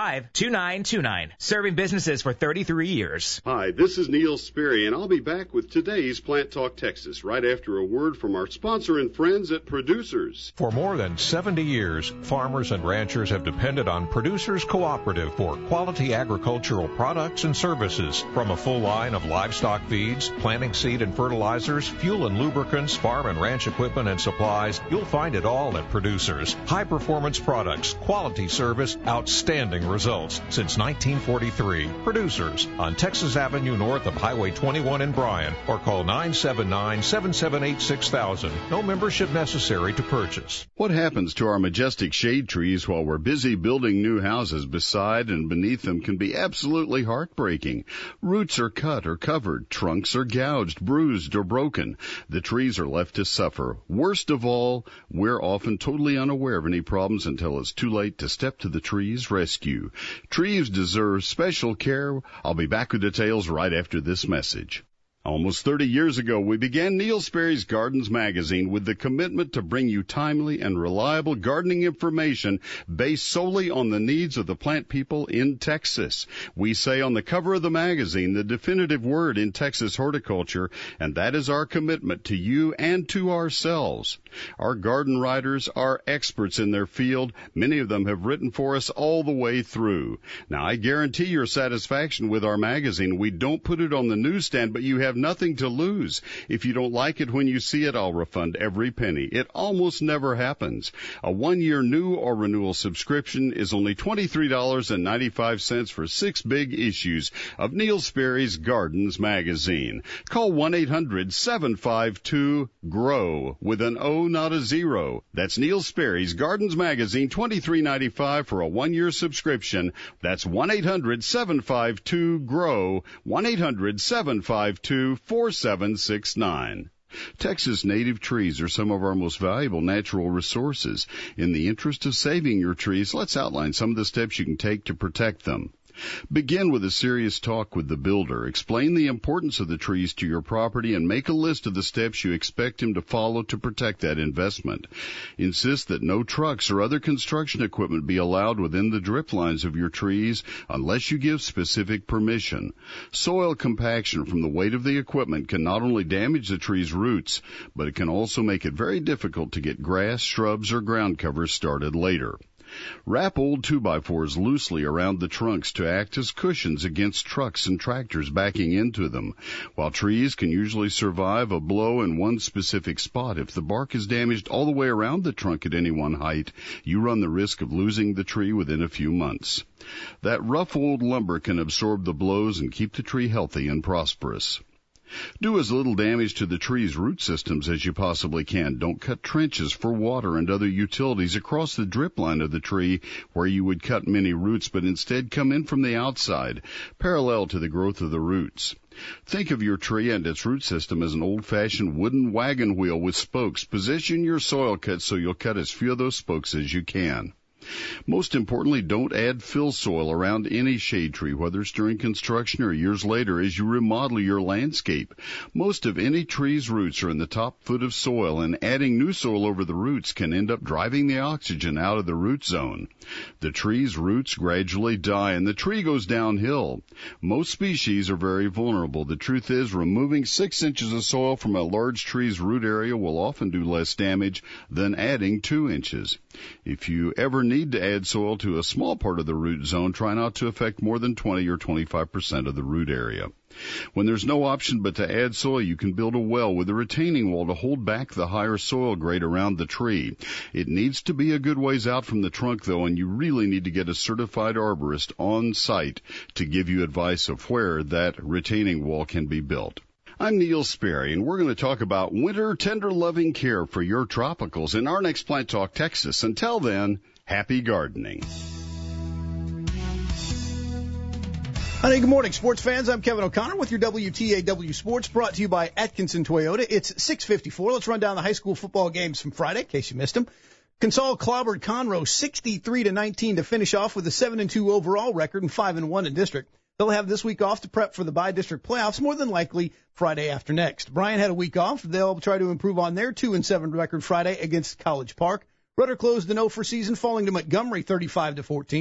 two nine two nine. Serving businesses for thirty-three years. Hi, this is Neil Sperry, and I'll be back with today's Plant Talk Texas right after a word from our sponsor and friends at Producers. For more than seventy years, farmers and ranchers have depended on Producers Cooperative for quality agricultural products and services. From a full line of livestock feeds, planting seed and fertilizers, fuel and lubricants, farm and ranch equipment and supplies, you'll find it all at Producers. High-performance products, quality service, outstanding results. Since nineteen forty-three, Producers on Texas Avenue north of Highway twenty-one in Bryan, or call nine seven nine, seven seven eight, six thousand. No membership necessary to purchase. What happens to our majestic shade trees while we're busy building new houses beside and beneath them can be absolutely heartbreaking. Roots are cut or covered, trunks are gouged, bruised, or broken. The trees are left to suffer. Worst of all, we're often totally unaware of any problems until it's too late to step to the tree's rescue. Trees deserve special care. I'll be back with details right after this message. Almost thirty years ago, we began Neil Sperry's Gardens magazine with the commitment to bring you timely and reliable gardening information based solely on the needs of the plant people in Texas. We say on the cover of the magazine the definitive word in Texas horticulture, and that is our commitment to you and to ourselves. Our garden writers are experts in their field. Many of them have written for us all the way through. Now, I guarantee your satisfaction with our magazine. We don't put it on the newsstand, but you have nothing to lose. If you don't like it when you see it, I'll refund every penny. It almost never happens. A one-year new or renewal subscription is only twenty-three dollars and ninety-five cents for six big issues of Neil Sperry's Gardens magazine. Call one eight hundred, seven five two, G R O W with an O, not a zero. That's Neil Sperry's Gardens magazine, twenty-three ninety-five for a one-year subscription. That's one eight hundred, seven five two, G R O W, one eight hundred, seven five two, four seven six nine. Texas native trees are some of our most valuable natural resources. In the interest of saving your trees, let's outline some of the steps you can take to protect them. Begin with a serious talk with the builder. Explain the importance of the trees to your property and make a list of the steps you expect him to follow to protect that investment. Insist that no trucks or other construction equipment be allowed within the drip lines of your trees unless you give specific permission. Soil compaction from the weight of the equipment can not only damage the tree's roots, but it can also make it very difficult to get grass, shrubs, or ground covers started later. Wrap old two by fours loosely around the trunks to act as cushions against trucks and tractors backing into them. While trees can usually survive a blow in one specific spot, if the bark is damaged all the way around the trunk at any one height, you run the risk of losing the tree within a few months. That rough old lumber can absorb the blows and keep the tree healthy and prosperous. Do as little damage to the tree's root systems as you possibly can. Don't cut trenches for water and other utilities across the drip line of the tree where you would cut many roots, but instead come in from the outside, parallel to the growth of the roots. Think of your tree and its root system as an old-fashioned wooden wagon wheel with spokes. Position your soil cuts so you'll cut as few of those spokes as you can. Most importantly, don't add fill soil around any shade tree, whether it's during construction or years later as you remodel your landscape. Most of any tree's roots are in the top foot of soil, and adding new soil over the roots can end up driving the oxygen out of the root zone. The tree's roots gradually die, and the tree goes downhill. Most species are very vulnerable. The truth is, removing six inches of soil from a large tree's root area will often do less damage than adding two inches. If you ever need need to add soil to a small part of the root zone, try not to affect more than twenty or twenty-five percent of the root area. When there's no option but to add soil, you can build a well with a retaining wall to hold back the higher soil grade around the tree. It needs to be a good ways out from the trunk, though, and you really need to get a certified arborist on site to give you advice of where that retaining wall can be built. I'm Neil Sperry, and we're going to talk about winter tender loving care for your tropicals in our next Plant Talk Texas. Until then, happy gardening. Hey, good morning, sports fans. I'm Kevin O'Connor with your W T A W Sports, brought to you by Atkinson Toyota. It's six fifty-four. Let's run down the high school football games from Friday, in case you missed them. Consol clobbered Conroe sixty-three to nineteen to finish off with a seven and two overall record and five and one in district. They'll have this week off to prep for the bi-district playoffs, more than likely Friday after next. Bryan had a week off. They'll try to improve on their two and seven record Friday against College Park. Rudder closed the no for season, falling to Montgomery thirty-five to fourteen.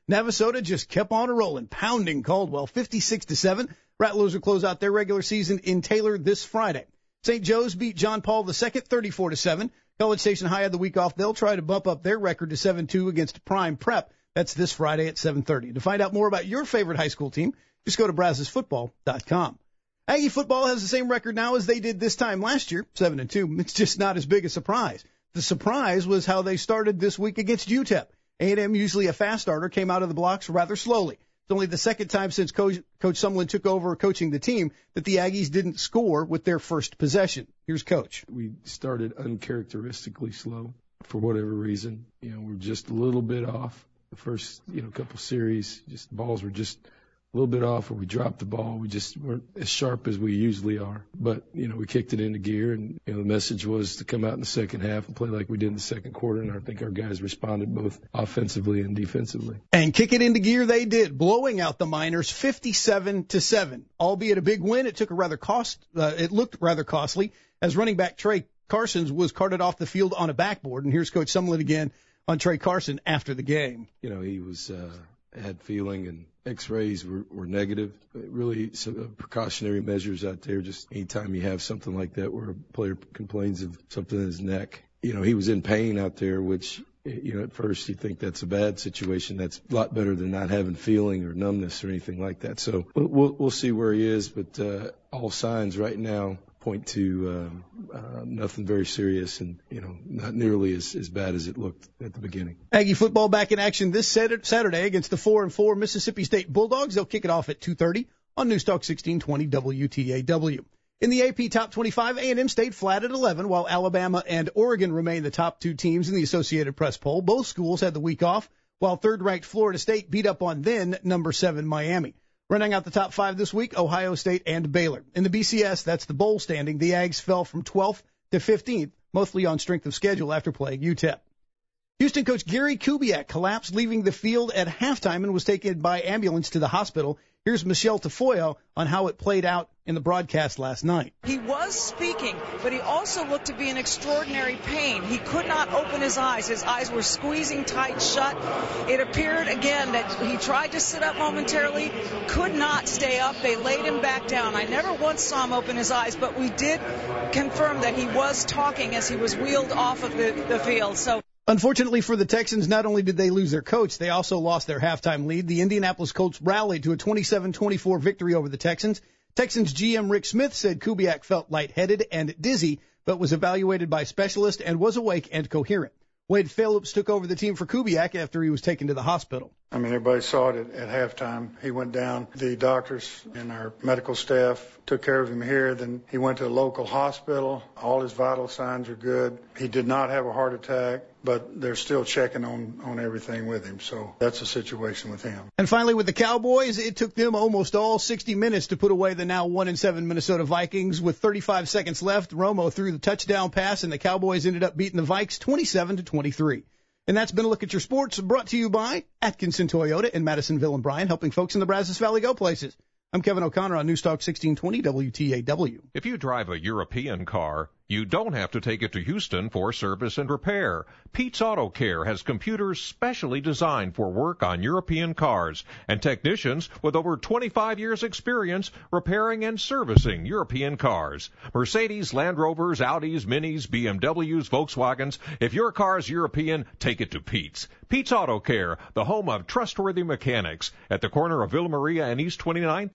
Navasota just kept on a rolling, pounding Caldwell fifty-six to seven. Rattlers will close out their regular season in Taylor this Friday. Saint Joe's beat John Paul the Second thirty-four to seven. College Station High had the week off. They'll try to bump up their record to seven two against Prime Prep. That's this Friday at seven thirty. To find out more about your favorite high school team, just go to Brazos Football dot com. Aggie football has the same record now as they did this time last year, seven and two. It's just not as big a surprise. The surprise was how they started this week against U T E P. A and M, usually a fast starter, came out of the blocks rather slowly. It's only the second time since Coach, Coach Sumlin took over coaching the team that the Aggies didn't score with their first possession. Here's Coach. We started uncharacteristically slow for whatever reason. You know, we're just a little bit off. The first, you know, couple series, just balls were just a little bit off, or we dropped the ball. We just weren't as sharp as we usually are. But, you know, we kicked it into gear, and, you know, the message was to come out in the second half and play like we did in the second quarter, and I think our guys responded both offensively and defensively. And kick it into gear they did, blowing out the Miners fifty-seven to seven. Albeit a big win, it took a rather cost, uh, it looked rather costly, as running back Trey Carsons was carted off the field on a backboard. And here's Coach Sumlin again on Trey Carson after the game. You know, he was uh, had feeling, and X-rays were, were negative. Really, some precautionary measures out there. Just anytime you have something like that where a player complains of something in his neck, you know, he was in pain out there, which, you know, at first you think that's a bad situation. That's a lot better than not having feeling or numbness or anything like that. So we'll we'll see where he is, but uh, all signs right now point to um, uh, nothing very serious, and, you know, not nearly as, as bad as it looked at the beginning. Aggie football back in action this Saturday against the four and four Mississippi State Bulldogs. They'll kick it off at two thirty on News Talk sixteen twenty W T A W. In the A P Top twenty-five, A and M stayed flat at eleven, while Alabama and Oregon remain the top two teams in the Associated Press poll. Both schools had the week off, while third-ranked Florida State beat up on then number seven Miami. Running out the top five this week, Ohio State and Baylor. In the B C S, that's the bowl standing, the Ags fell from twelfth to fifteenth, mostly on strength of schedule after playing U T E P. Houston coach Gary Kubiak collapsed leaving the field at halftime and was taken by ambulance to the hospital. Here's Michelle Tafoya on how it played out in the broadcast last night. He was speaking, but he also looked to be in extraordinary pain. He could not open his eyes. His eyes were squeezing tight shut. It appeared again that he tried to sit up momentarily, could not stay up. They laid him back down. I never once saw him open his eyes, but we did confirm that he was talking as he was wheeled off of the, the field. So. Unfortunately for the Texans, not only did they lose their coach, they also lost their halftime lead. The Indianapolis Colts rallied to a twenty-seven twenty-four victory over the Texans. Texans G M Rick Smith said Kubiak felt lightheaded and dizzy, but was evaluated by specialists and was awake and coherent. Wade Phillips took over the team for Kubiak after he was taken to the hospital. I mean, everybody saw it at, at halftime. He went down. The doctors and our medical staff took care of him here. Then he went to a local hospital. All his vital signs are good. He did not have a heart attack, but they're still checking on, on everything with him. So that's the situation with him. And finally, with the Cowboys, it took them almost all sixty minutes to put away the now one and seven Minnesota Vikings. With thirty-five seconds left, Romo threw the touchdown pass, and the Cowboys ended up beating the Vikes twenty-seven to twenty-three. And that's been a look at your sports, brought to you by Atkinson Toyota in Madisonville and Bryan, helping folks in the Brazos Valley go places. I'm Kevin O'Connor on News Talk sixteen twenty W T A W. If you drive a European car, you don't have to take it to Houston for service and repair. Pete's Auto Care has computers specially designed for work on European cars and technicians with over twenty-five years experience repairing and servicing European cars. Mercedes, Land Rovers, Audis, Minis, B M Ws, Volkswagens. If your car's European, take it to Pete's. Pete's Auto Care, the home of trustworthy mechanics at the corner of Villa Maria and East twenty-ninth.